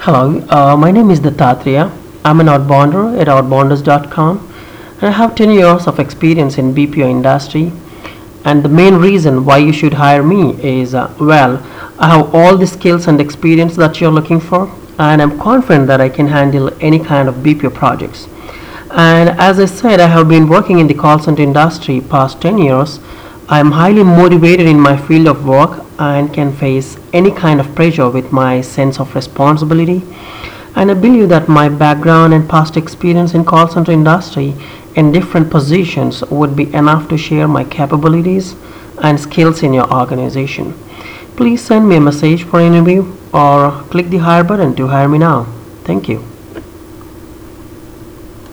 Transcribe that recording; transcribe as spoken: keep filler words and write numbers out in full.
Hello, uh, my name is Dattatreya. I'm an outbounder at outbounders dot com, and I have ten years of experience in B P O industry. And the main reason why you should hire me is, uh, well, I have all the skills and experience that you're looking for, and I'm confident that I can handle any kind of B P O projects. And as I said, I have been working in the call center industry past ten years. I am highly motivated in my field of work and can face any kind of pressure with my sense of responsibility. And I believe that my background and past experience in call center industry in different positions would be enough to share my capabilities and skills in your organization. Please send me a message for an interview or click the hire button to hire me now. Thank you.